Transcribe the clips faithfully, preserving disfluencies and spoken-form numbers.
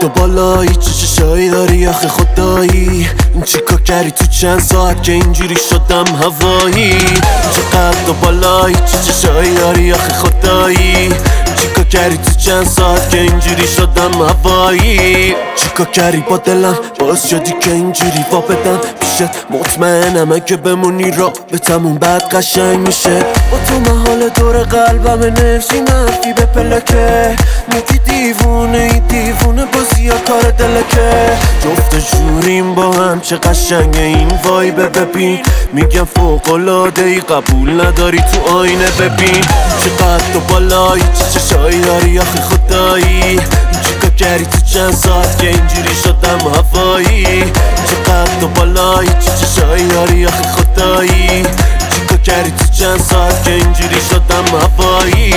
تو بالایی چه چشایی داری آخه خدایی، چیکار کردی تو چند ساعت که اینجوری شدم هوایی؟ چقدر تو بالایی چه چشایی داری آخه خدایی، چیکار کردی تو چند ساعت که اینجوری شدم هوایی؟ چیکار کردی با دلم باعث شدی که اینجوری وا بدم پیشت؟ مطمئنم اگه بمونی رابطمون بعد قشنگ میشه. با تو محال دور قلبم انرژی منفی به پلکه، میگی دیوونه ای دیوونه بازی یا کار دلکه. جفت جوریم با هم چه قشنگه این وایبه ببین، میگم فوق‌العاده ای قبول نداری تو آینه ببین. چقدر تو بالایی چه چشایی داری آخه خدایی، چیکار کردی تو چند ساعت که اینجوری شدم هوایی؟ چقدر تو بالایی چه چشایی داری آخه خدایی، چیکار کردی تو چند ساعت که اینجوری شدم هوایی؟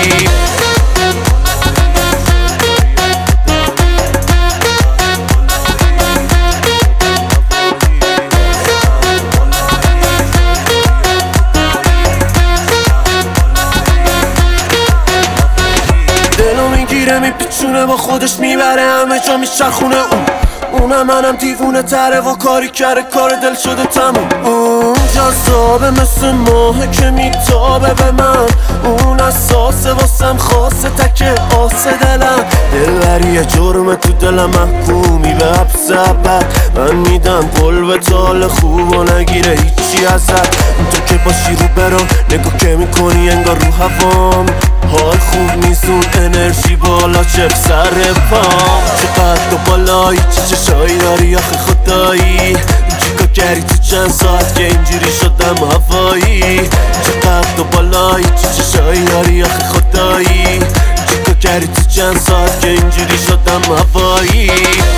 میپیچونه با خودش میبره همه جا میچرخونه اون اونم منم دیوونه تره و کاری کرده کار دل شده تموم. اون جذابه مثل ماهه که میتابه به من، اون اساسه واسم خاصه تکه آسه دلم. دلبریه جرمه تو دلم محکومی به حبس ابد، من میدم قول به تال خوب و نگیره هیچی ازت. تو که باشی رو برام نگاه که میکنی انگار رو هوام، حال خوب نیستون انرژی بالا چه سر پام. چقدر تو بالایی چه چشایی داری آخه خدایی، چیکار کردی تو چند ساعت که اینجوری شدم هوایی؟ چقدر تو بالایی چه چشایی داری آخه خدایی، چیکار کردی تو چند ساعت که اینجوری شدم هوایی؟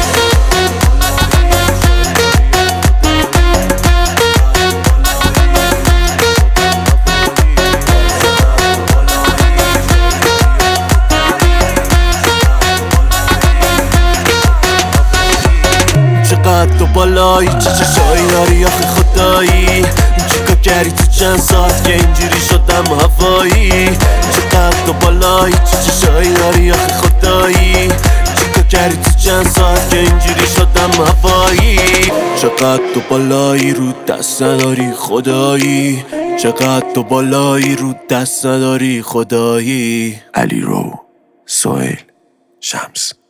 چقدر تو بالایی چه چشایی داری آخه خدایی، چیکار کردی تو چند ساعت که اینجوری شدم هوایی؟ چقدر تو بالایی چه چشایی داری آخه خدایی، چیکار کردی تو چند ساعت که اینجوری شدم هوایی؟ چقدر تو بالایی رو دست نداری خدایی، چقدر تو بالایی رو دست نداری خدایی. علی رو، سهیل، شمس.